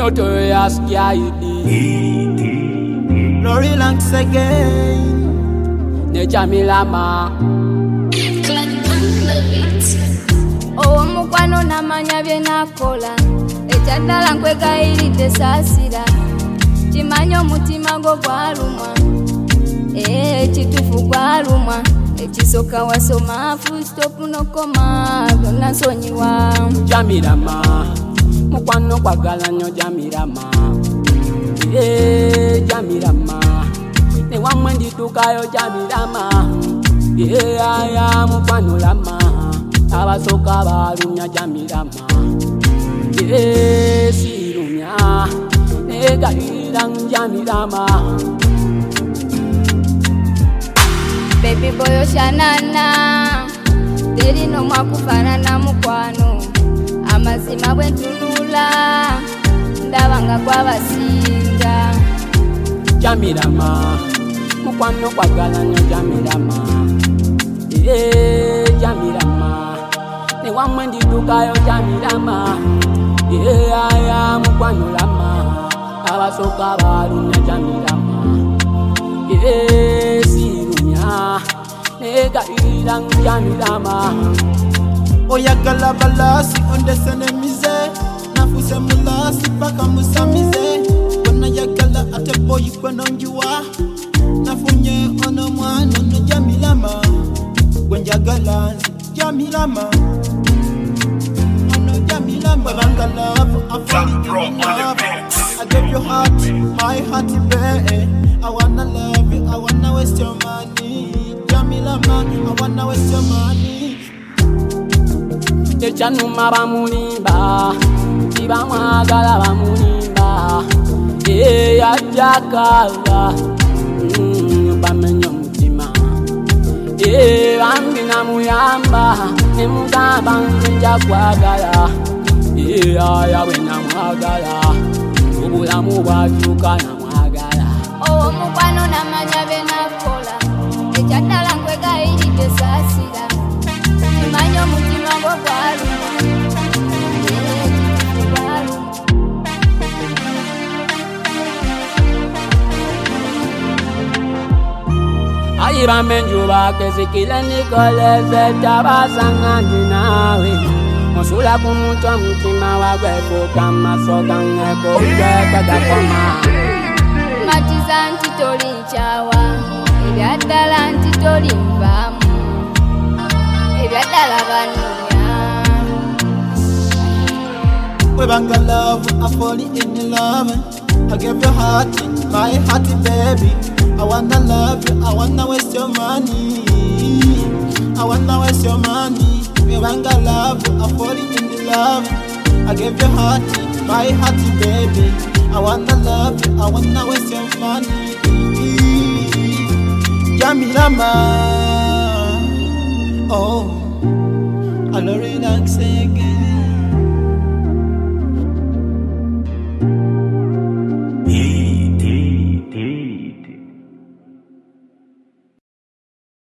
Notorious K.I.D. Glory Lanks again. Ne Jamilama. Oh, mukwano namanya byenakola ekyaddala nkwegayiridde saasira kimanyi omutima gwo gwalumwa ekitufu gwalumwa ekisooka wasoma full stop nokoma byonna nsonyiwa Jamilama mukwano kwagala nnyo Jamilama Jamilama ne wamwe ndituukayo Jamilama aya mukwano lama abasoka balumya Jamilama sirumya negayira Jamilama baby boy oshanana terino mwakufanana mukwano amazima bwentunula ndabanga gwabasinga Jamilama mukwano kwagala nnyo Jamilama Jamilama ne wamwe ndituukayo Jamilama aya mukwano lama abasoka balumya Jamilama sirumya negayira Jamilama Oyagala balasi ondesenemize nafuse mulasi paka musamize Kona yagala ate boyi kwenonjuwa nafunye ono mwana ono Jamilama Gwenjagala Jamilama ono Jamilama Webanga love, I fall in love I gave you heart, my heart baby I wanna love you, I wanna waste your money Jamilama, I wanna waste your money Echanuma bamulimba Tibamwagala bamulimba Yajakala Bamenyo mutima Bambi namuyamba Nemugamba nja kwagala Yawe namwagala Obulamu bwakyuka namwagala owo mukwano namanya byenakola ekyaddala nkwegayiridde saasira kimanyi omutima gwo gwalumwa Ayiba menjuba kezikile nikoleze tabasanga ndinawe Musula kumutwa mutima wagwe kuka masoga ngeko kweka gakoma matiza nti toli nkyawa ebyaddala nti toli nvaamu ebyaddala banoonya Webanga love, I fall in love I give you heart, my heart baby I wanna love you, I wanna waste your money I wanna waste your money Webanga love, I fall in love I give you heart, my heart baby I wanna love you, I wanna waste your money Jamilama Oh, I don't relax again